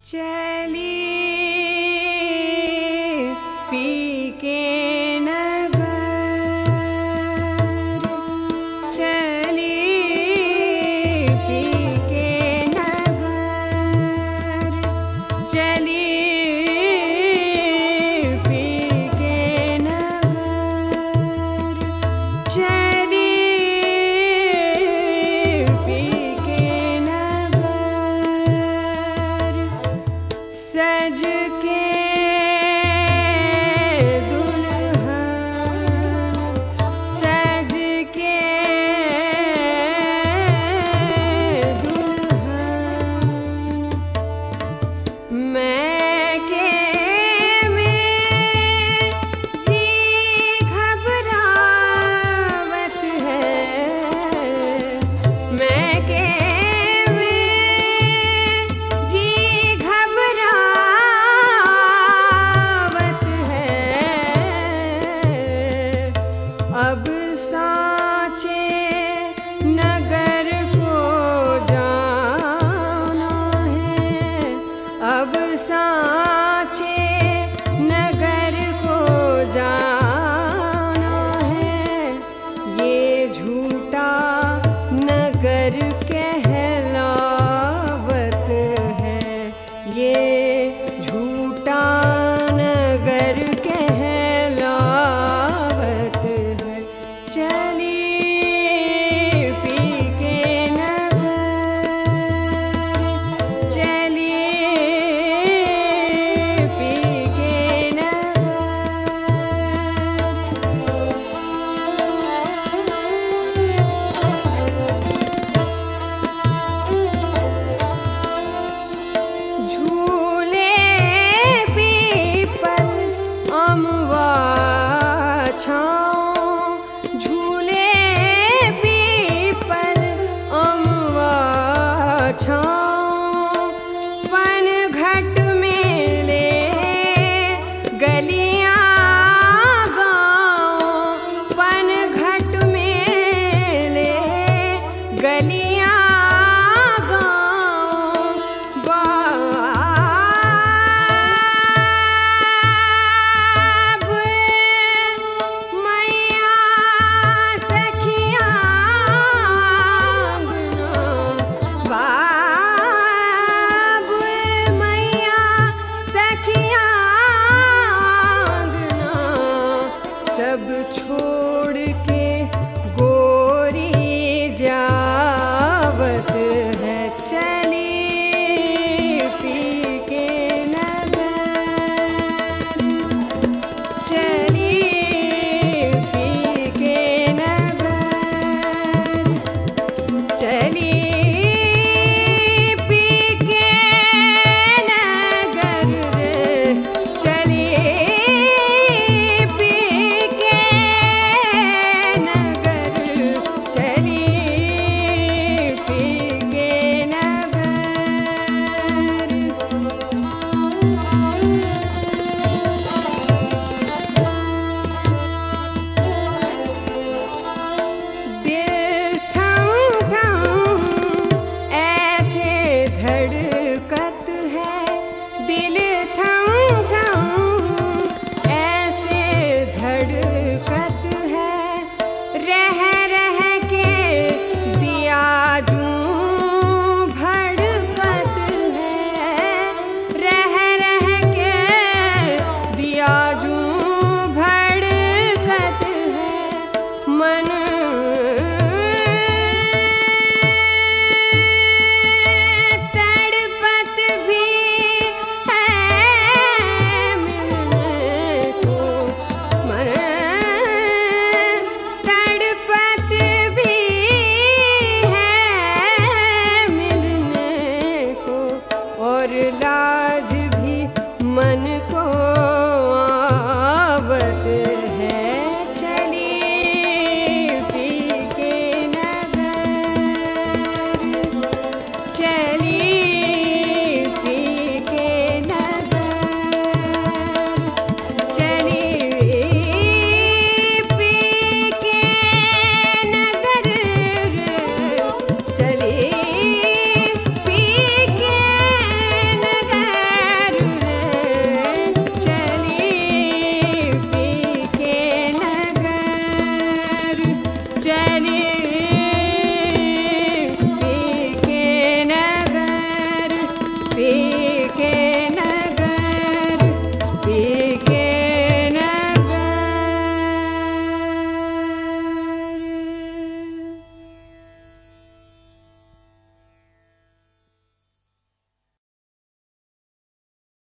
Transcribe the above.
चली पी के नगर, चली पी के नगर, चली पी के नगर, चली पी के नगर, सज के दुल्हन, सज के दुल्हन, मैके में जी घबरावत है, मैके में जी घबरावत है। अब सांचे नगर को जाना है, अब सांचे नगर को जाना है। ये झूठा नगर कहलावत है, ये झूठा नगर कहलावत है। चली पी के नगर, चली पी के नगर, झूले पीपल अमवा छाँव, झूले पीपल अमवा छाँव, पनघट मेले गलियाँ गाँव, पनघट मेले गलियाँ गाँव, बाब मैया सखियाँ अंगना, बाब मैया सखियाँ अंगना, सब छोड़ के गोरी जावत है। चली पी के नगर, चली पी के नगर, चली पी के नगर रे, चली पी के नगर, चली पी के नगर। दिल थम थम ऐसे धड़कत है, दिल थम थम ऐसे धड़कत है, रह रह के दिया जूं भड़कत है, रह रह के दिया जूं भड़कत है। मन तड़पत भी है मिलने को, मन तड़पत भी है मिलने को, और लाज भी मन को आवत है। चली पी के नगर, चली